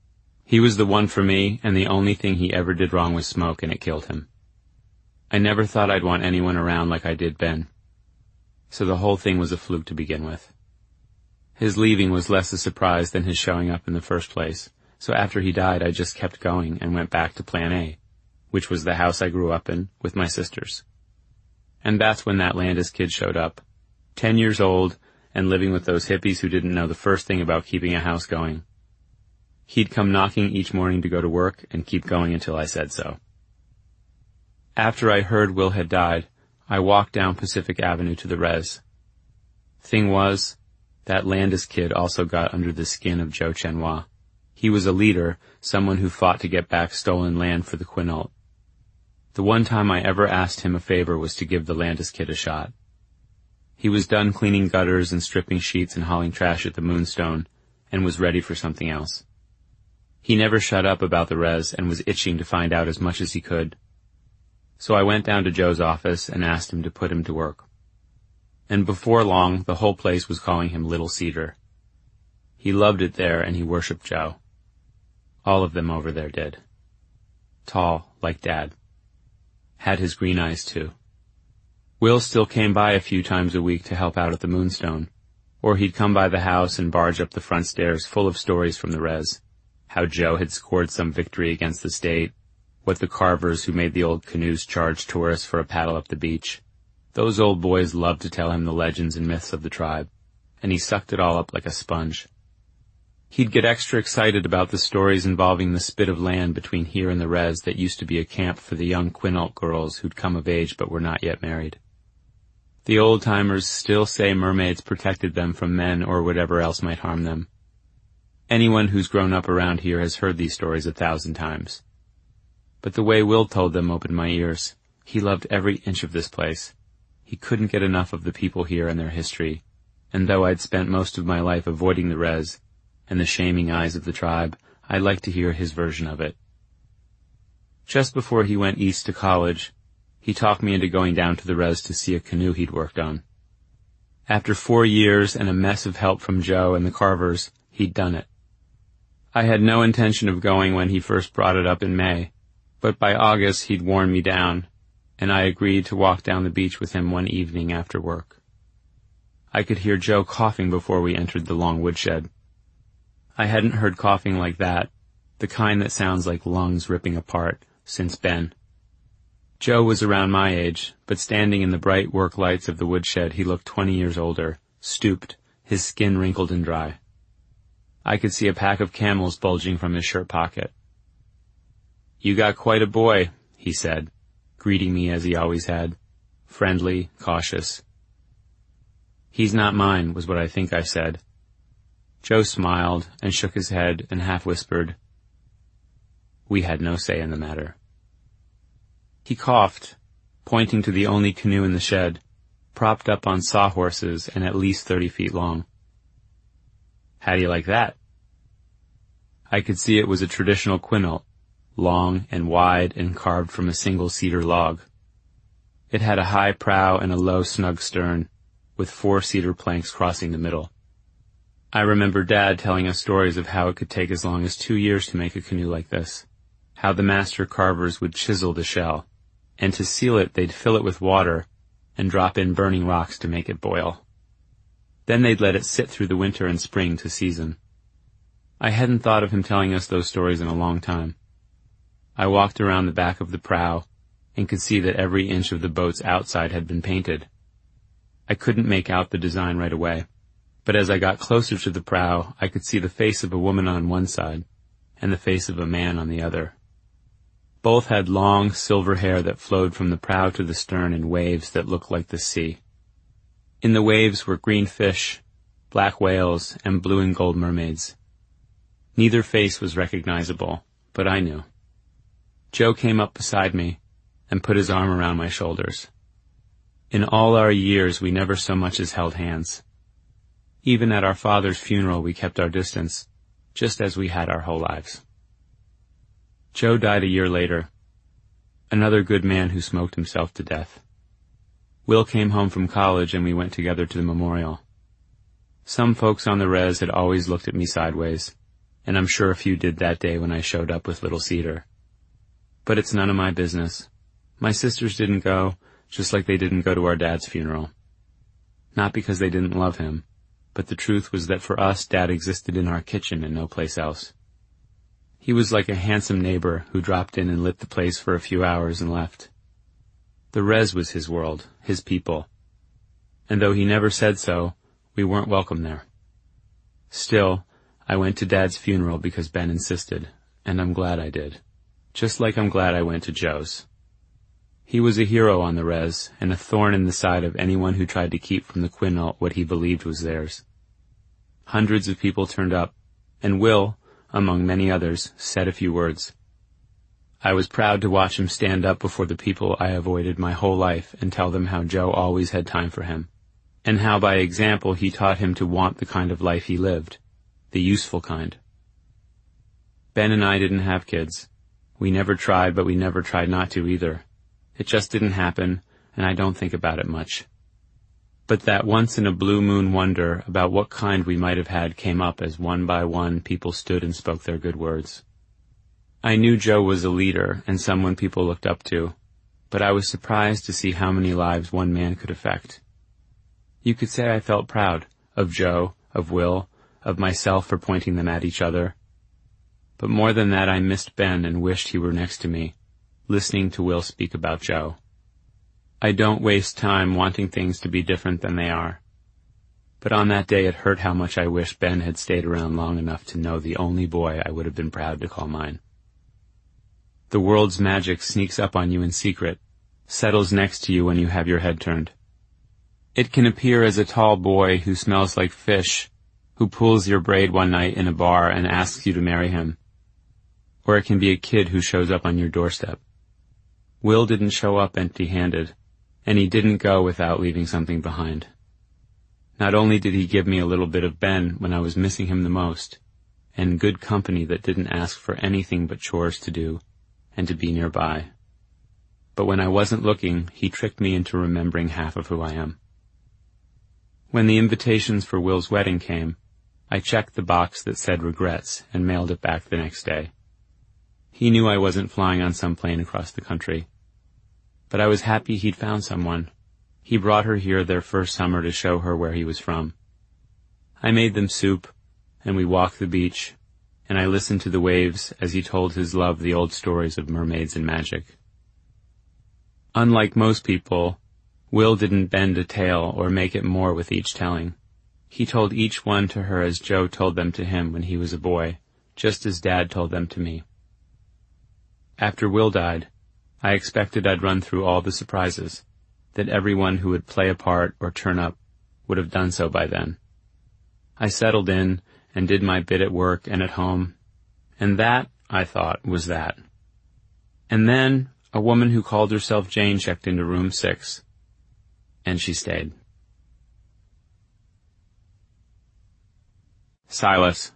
Speaker 1: He was the one for me, and the only thing he ever did wrong was smoke, and it killed him. I never thought I'd want anyone around like I did Ben. So the whole thing was a fluke to begin with. His leaving was less a surprise than his showing up in the first place, so after he died I just kept going and went back to Plan A, which was the house I grew up in with my sisters. And that's when that Landis kid showed up, 10 years old and living with those hippies who didn't know the first thing about keeping a house going. He'd come knocking each morning to go to work and keep going until I said so. After I heard Will had died, I walked down Pacific Avenue to the res. Thing was, that Landis kid also got under the skin of Joe Chenois. He was a leader, someone who fought to get back stolen land for the Quinault. The one time I ever asked him a favor was to give the Landis kid a shot. He was done cleaning gutters and stripping sheets and hauling trash at the Moonstone, and was ready for something else. He never shut up about the res and was itching to find out as much as he could. So I went down to Joe's office and asked him to put him to work. And before long, the whole place was calling him Little Cedar. He loved it there and he worshipped Joe. All of them over there did. Tall, like Dad. Had his green eyes too. Will still came by a few times a week to help out at the Moonstone, or he'd come by the house and barge up the front stairs full of stories from the res. How Joe had scored some victory against the state, what the carvers who made the old canoes charged tourists for a paddle up the beach. Those old boys loved to tell him the legends and myths of the tribe, and he sucked it all up like a sponge. He'd get extra excited about the stories involving the spit of land between here and the res that used to be a camp for the young Quinault girls who'd come of age but were not yet married. The old-timers still say mermaids protected them from men or whatever else might harm them. Anyone who's grown up around here has heard these stories 1,000 times. But the way Will told them opened my ears. He loved every inch of this place. He couldn't get enough of the people here and their history, and though I'd spent most of my life avoiding the res and the shaming eyes of the tribe, I liked to hear his version of it. Just before he went east to college, he talked me into going down to the res to see a canoe he'd worked on. After 4 years and a mess of help from Joe and the carvers, he'd done it. I had no intention of going when he first brought it up in May, but by August he'd worn me down, and I agreed to walk down the beach with him one evening after work. I could hear Joe coughing before we entered the long woodshed. I hadn't heard coughing like that, the kind that sounds like lungs ripping apart, since Ben. Joe was around my age, but standing in the bright work lights of the woodshed he looked 20 years older, stooped, his skin wrinkled and dry. I could see a pack of Camels bulging from his shirt pocket. "You got quite a boy," he said, greeting me as he always had, friendly, cautious. "He's not mine," was what I think I said. Joe smiled and shook his head and half whispered. We had no say in the matter. He coughed, pointing to the only canoe in the shed, propped up on sawhorses and at least 30 feet long. "How do you like that?" I could see it was a traditional Quinault, long and wide and carved from a single cedar log. It had a high prow and a low, snug stern, with 4 cedar planks crossing the middle. I remember Dad telling us stories of how it could take as long as 2 years to make a canoe like this, how the master carvers would chisel the shell, and to seal it they'd fill it with water and drop in burning rocks to make it boil. Then they'd let it sit through the winter and spring to season. I hadn't thought of him telling us those stories in a long time. I walked around the back of the prow and could see that every inch of the boat's outside had been painted. I couldn't make out the design right away, but as I got closer to the prow, I could see the face of a woman on one side and the face of a man on the other. Both had long, silver hair that flowed from the prow to the stern in waves that looked like the sea. In the waves were green fish, black whales, and blue and gold mermaids. Neither face was recognizable, but I knew. Joe came up beside me and put his arm around my shoulders. In all our years, we never so much as held hands. Even at our father's funeral, we kept our distance, just as we had our whole lives. Joe died a year later. Another good man who smoked himself to death. Will came home from college and we went together to the memorial. Some folks on the res had always looked at me sideways, and I'm sure a few did that day when I showed up with little Cedar. But it's none of my business. My sisters didn't go, just like they didn't go to our dad's funeral. Not because they didn't love him, but the truth was that for us, Dad existed in our kitchen and no place else. He was like a handsome neighbor who dropped in and lit the place for a few hours and left. The res was his world, his people. And though he never said so, we weren't welcome there. Still, I went to Dad's funeral because Ben insisted, and I'm glad I did. Just like I'm glad I went to Joe's. He was a hero on the res, and a thorn in the side of anyone who tried to keep from the Quinault what he believed was theirs. Hundreds of people turned up, and Will, among many others, said a few words. I was proud to watch him stand up before the people I avoided my whole life and tell them how Joe always had time for him, and how by example he taught him to want the kind of life he lived, the useful kind. Ben and I didn't have kids. We never tried, but we never tried not to either. It just didn't happen, and I don't think about it much. But that once-in-a-blue-moon wonder about what kind we might have had came up as one by one people stood and spoke their good words. I knew Joe was a leader and someone people looked up to, but I was surprised to see how many lives one man could affect. You could say I felt proud of Joe, of Will, of myself for pointing them at each other. But more than that, I missed Ben and wished he were next to me, listening to Will speak about Joe. I don't waste time wanting things to be different than they are. But on that day it hurt how much I wished Ben had stayed around long enough to know the only boy I would have been proud to call mine. The world's magic sneaks up on you in secret, settles next to you when you have your head turned. It can appear as a tall boy who smells like fish, who pulls your braid one night in a bar and asks you to marry him. Or it can be a kid who shows up on your doorstep. Will didn't show up empty-handed, and he didn't go without leaving something behind. Not only did he give me a little bit of Ben when I was missing him the most, and good company that didn't ask for anything but chores to do, and to be nearby, but when I wasn't looking, he tricked me into remembering half of who I am. When the invitations for Will's wedding came, I checked the box that said regrets and mailed it back the next day. He knew I wasn't flying on some plane across the country. But I was happy he'd found someone. He brought her here their first summer to show her where he was from. I made them soup, and we walked the beach, and I listened to the waves as he told his love the old stories of mermaids and magic. Unlike most people, Will didn't bend a tale or make it more with each telling. He told each one to her as Joe told them to him when he was a boy, just as Dad told them to me. After Will died, I expected I'd run through all the surprises, that everyone who would play a part or turn up would have done so by then. I settled in and did my bit at work and at home, and that, I thought, was that. And then a woman who called herself Jane checked into room 6, and she stayed. Silas.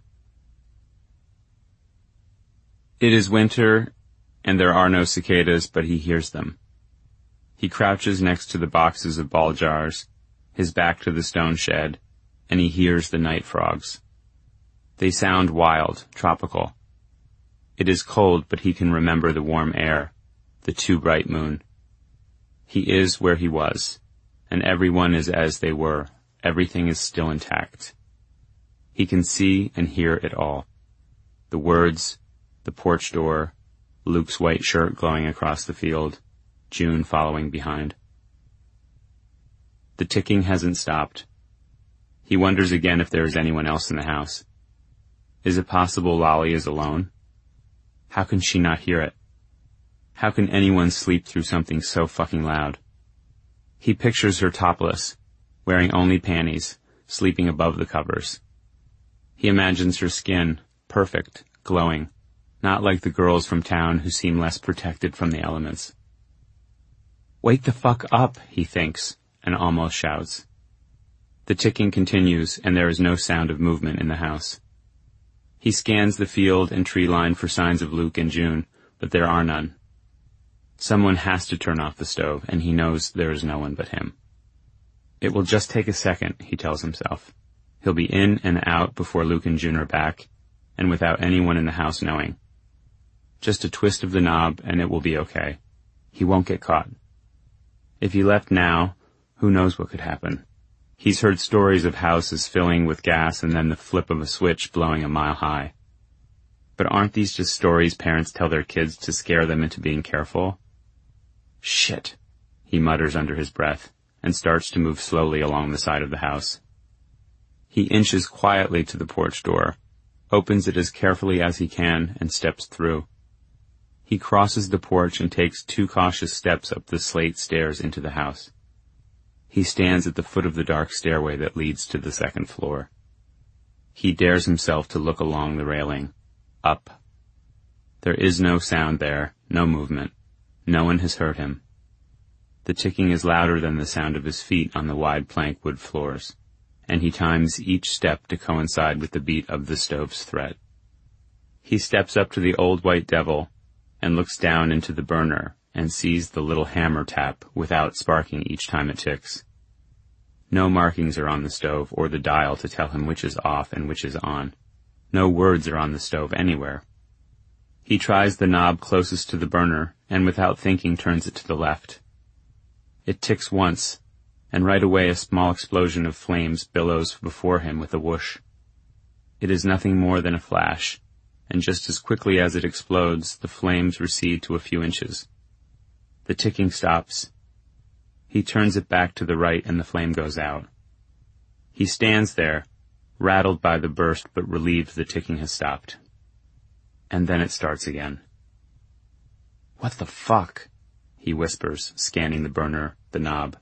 Speaker 1: It is winter, and there are no cicadas, but he hears them. He crouches next to the boxes of ball jars, his back to the stone shed, and he hears the night frogs. They sound wild, tropical. It is cold, but he can remember the warm air, the too bright moon. He is where he was, and everyone is as they were. Everything is still intact. He can see and hear it all. The words, the porch door, Luke's white shirt glowing across the field, June following behind. The ticking hasn't stopped. He wonders again if there is anyone else in the house. Is it possible Lolly is alone? How can she not hear it? How can anyone sleep through something so fucking loud? He pictures her topless, wearing only panties, sleeping above the covers. He imagines her skin, perfect, glowing, not like the girls from town who seem less protected from the elements. Wake the fuck up, he thinks, and almost shouts. The ticking continues, and there is no sound of movement in the house. He scans the field and tree line for signs of Luke and June, but there are none. Someone has to turn off the stove, and he knows there is no one but him. It will just take a second, he tells himself. He'll be in and out before Luke and June are back, and without anyone in the house knowing. Just a twist of the knob and it will be okay. He won't get caught. If he left now, who knows what could happen. He's heard stories of houses filling with gas and then the flip of a switch blowing a mile high. But aren't these just stories parents tell their kids to scare them into being careful? Shit, he mutters under his breath and starts to move slowly along the side of the house. He inches quietly to the porch door, opens it as carefully as he can, and steps through. He crosses the porch and takes 2 cautious steps up the slate stairs into the house. He stands at the foot of the dark stairway that leads to the 2nd floor. He dares himself to look along the railing. Up. There is no sound there, no movement. No one has heard him. The ticking is louder than the sound of his feet on the wide plank wood floors, and he times each step to coincide with the beat of the stove's threat. He steps up to the old white devil and looks down into the burner and sees the little hammer tap without sparking each time it ticks. No markings are on the stove or the dial to tell him which is off and which is on. No words are on the stove anywhere. He tries the knob closest to the burner and without thinking turns it to the left. It ticks once, and right away a small explosion of flames billows before him with a whoosh. It is nothing more than a flash, and just as quickly as it explodes, the flames recede to a few inches. The ticking stops. He turns it back to the right and the flame goes out. He stands there, rattled by the burst but relieved the ticking has stopped. And then it starts again. What the fuck? He whispers, scanning the burner, the knob.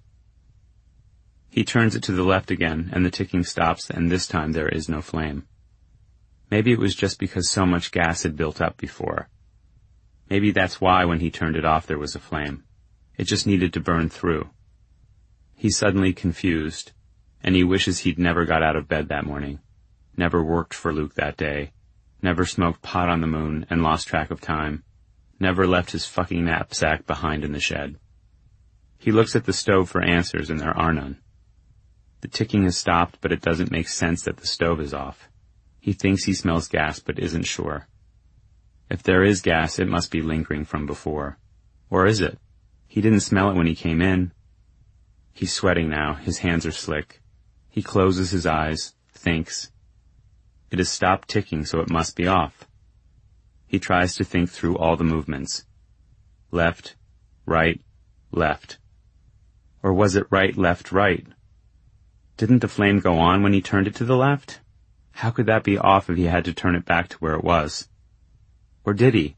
Speaker 1: He turns it to the left again, and the ticking stops, and this time there is no flame. Maybe it was just because so much gas had built up before. Maybe that's why when he turned it off there was a flame. It just needed to burn through. He's suddenly confused, and he wishes he'd never got out of bed that morning, never worked for Luke that day, never smoked pot on the moon and lost track of time, never left his fucking knapsack behind in the shed. He looks at the stove for answers, and there are none. The ticking has stopped, but it doesn't make sense that the stove is off. He thinks he smells gas, but isn't sure. If there is gas, it must be lingering from before. Or is it? He didn't smell it when he came in. He's sweating now. His hands are slick. He closes his eyes, thinks. It has stopped ticking, so it must be off. He tries to think through all the movements. Left, right, left. Or was it right, left, right? Didn't the flame go on when he turned it to the left? How could that be off if he had to turn it back to where it was? Or did he?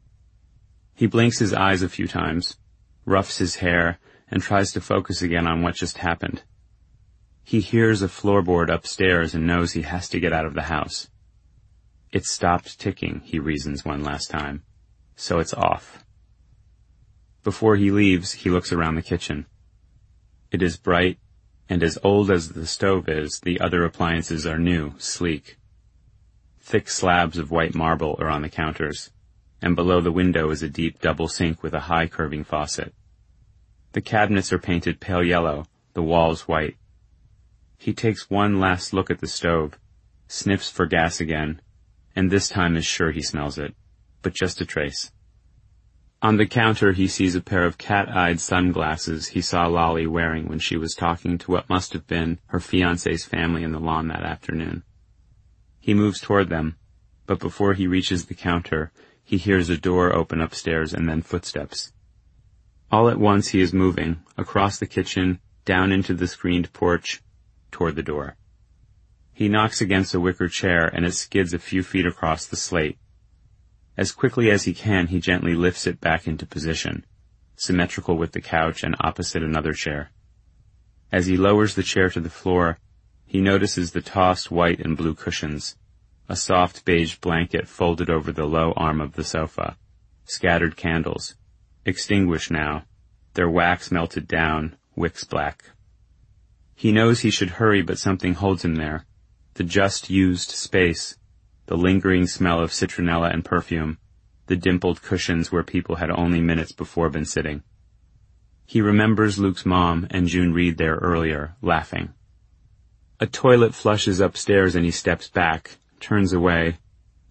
Speaker 1: He blinks his eyes a few times, roughs his hair, and tries to focus again on what just happened. He hears a floorboard upstairs and knows he has to get out of the house. It stopped ticking, he reasons one last time, so it's off. Before he leaves, he looks around the kitchen. It is bright, and as old as the stove is, the other appliances are new, sleek. Thick slabs of white marble are on the counters, and below the window is a deep double sink with a high curving faucet. The cabinets are painted pale yellow, the walls white. He takes one last look at the stove, sniffs for gas again, and this time is sure he smells it, but just a trace. On the counter he sees a pair of cat-eyed sunglasses he saw Lolly wearing when she was talking to what must have been her fiancé's family in the lawn that afternoon. He moves toward them, but before he reaches the counter, he hears a door open upstairs and then footsteps. All at once he is moving, across the kitchen, down into the screened porch, toward the door. He knocks against a wicker chair and it skids a few feet across the slate. As quickly as he can, he gently lifts it back into position, symmetrical with the couch and opposite another chair. As he lowers the chair to the floor, he notices the tossed white and blue cushions, a soft beige blanket folded over the low arm of the sofa, scattered candles, extinguished now, their wax melted down, wicks black. He knows he should hurry, but something holds him there. The just used space, the lingering smell of citronella and perfume, the dimpled cushions where people had only minutes before been sitting. He remembers Luke's mom and June Reed there earlier, laughing. A toilet flushes upstairs and he steps back, turns away,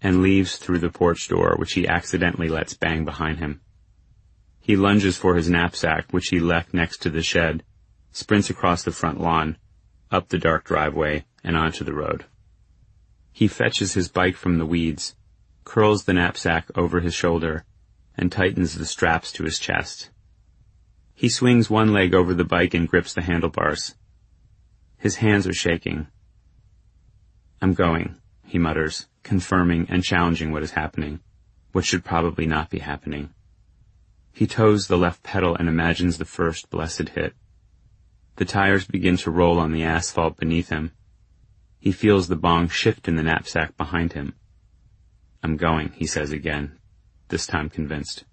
Speaker 1: and leaves through the porch door, which he accidentally lets bang behind him. He lunges for his knapsack, which he left next to the shed, sprints across the front lawn, up the dark driveway, and onto the road. He fetches his bike from the weeds, curls the knapsack over his shoulder, and tightens the straps to his chest. He swings one leg over the bike and grips the handlebars. His hands are shaking. "I'm going," he mutters, confirming and challenging what is happening, what should probably not be happening. He toes the left pedal and imagines the first blessed hit. The tires begin to roll on the asphalt beneath him. He feels the bong shift in the knapsack behind him. "I'm going," he says again, this time convinced.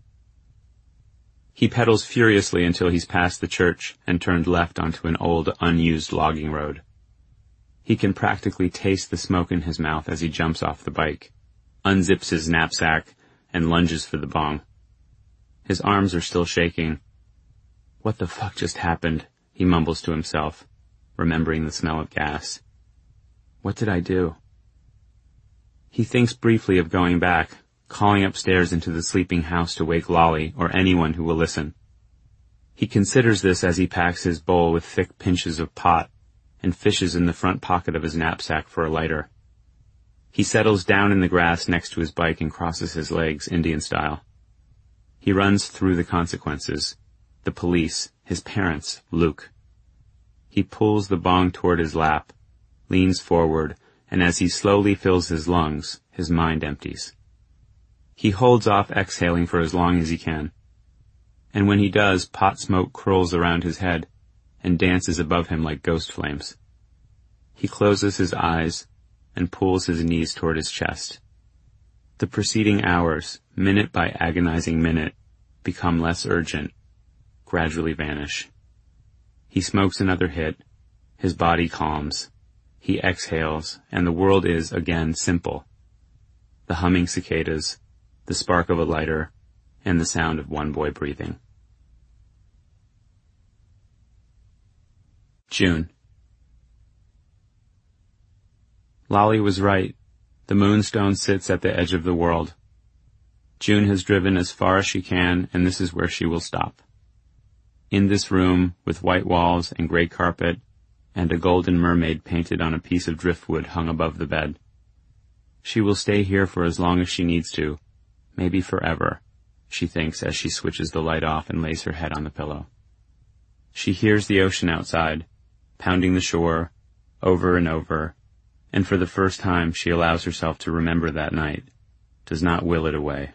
Speaker 1: He pedals furiously until he's past the church and turned left onto an old, unused logging road. He can practically taste the smoke in his mouth as he jumps off the bike, unzips his knapsack, and lunges for the bong. His arms are still shaking. "What the fuck just happened?" he mumbles to himself, remembering the smell of gas. "What did I do?" He thinks briefly of going back, calling upstairs into the sleeping house to wake Lolly or anyone who will listen. He considers this as he packs his bowl with thick pinches of pot and fishes in the front pocket of his knapsack for a lighter. He settles down in the grass next to his bike and crosses his legs, Indian style. He runs through the consequences, the police, his parents, Luke. He pulls the bong toward his lap, leans forward, and as he slowly fills his lungs, his mind empties. He holds off exhaling for as long as he can. And when he does, pot smoke curls around his head and dances above him like ghost flames. He closes his eyes and pulls his knees toward his chest. The preceding hours, minute by agonizing minute, become less urgent, gradually vanish. He smokes another hit, his body calms, he exhales, and the world is again simple. The humming cicadas, the spark of a lighter, and the sound of one boy breathing. June. Lolly was right. The moonstone sits at the edge of the world. June has driven as far as she can, and this is where she will stop. In this room, with white walls and gray carpet, and a golden mermaid painted on a piece of driftwood hung above the bed. She will stay here for as long as she needs to, maybe forever, she thinks as she switches the light off and lays her head on the pillow. She hears the ocean outside, pounding the shore, over and over, and for the first time she allows herself to remember that night, does not will it away.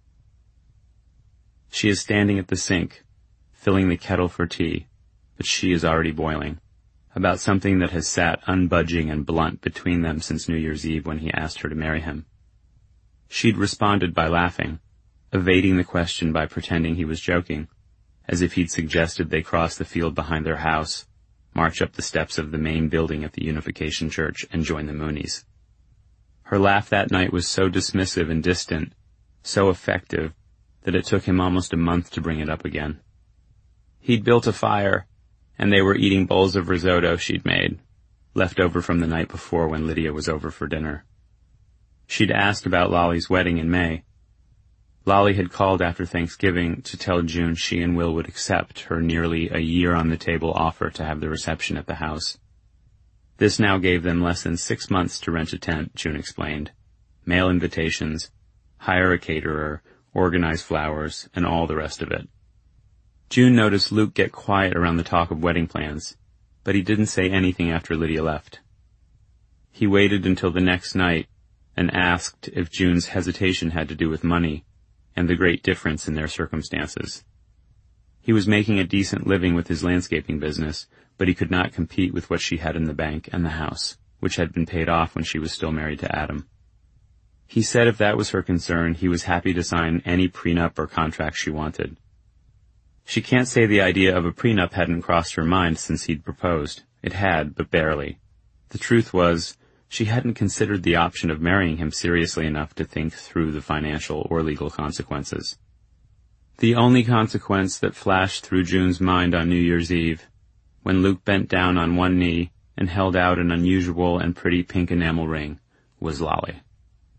Speaker 1: She is standing at the sink, filling the kettle for tea, but she is already boiling, about something that has sat unbudging and blunt between them since New Year's Eve when he asked her to marry him. She'd responded by laughing, evading the question by pretending he was joking, as if he'd suggested they cross the field behind their house, march up the steps of the main building at the Unification Church, and join the Moonies. Her laugh that night was so dismissive and distant, so effective, that it took him almost a month to bring it up again. He'd built a fire, and they were eating bowls of risotto she'd made, left over from the night before when Lydia was over for dinner. She'd asked about Lolly's wedding in May. Lolly had called after Thanksgiving to tell June she and Will would accept her nearly a year-on-the-table offer to have the reception at the house. This now gave them less than 6 months to rent a tent, June explained, mail invitations, hire a caterer, organize flowers, and all the rest of it. June noticed Luke get quiet around the talk of wedding plans, but he didn't say anything after Lydia left. He waited until the next night and asked if June's hesitation had to do with money and the great difference in their circumstances. He was making a decent living with his landscaping business, but he could not compete with what she had in the bank and the house, which had been paid off when she was still married to Adam. He said if that was her concern, he was happy to sign any prenup or contract she wanted. She can't say the idea of a prenup hadn't crossed her mind since he'd proposed. It had, but barely. The truth was, she hadn't considered the option of marrying him seriously enough to think through the financial or legal consequences. The only consequence that flashed through June's mind on New Year's Eve, when Luke bent down on one knee and held out an unusual and pretty pink enamel ring, was Lolly.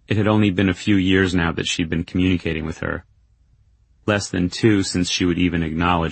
Speaker 1: It had only been a few years now that she'd been communicating with her. Less than 2 since she would even acknowledge